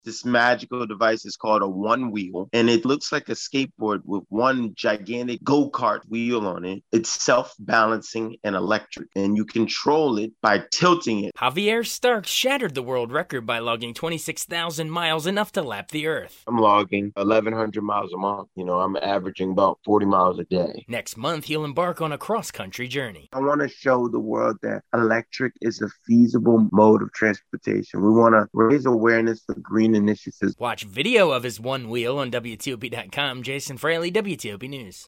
This magical device is called a one wheel, and it looks like a skateboard with one gigantic go-kart wheel on it. It's self-balancing and electric, and you control it by tilting it. Javier Starks shattered the world record by logging 26,000 miles, enough to lap the Earth. I'm logging 1,100 miles a month. I'm averaging about 40 miles a day. Next month, he'll embark on a cross-country journey. I want to show the world that electric is a feasible mode of transportation. We want to raise awareness for green initiatives. Watch video of his one wheel on WTOP.com. Jason Fraley, WTOP News.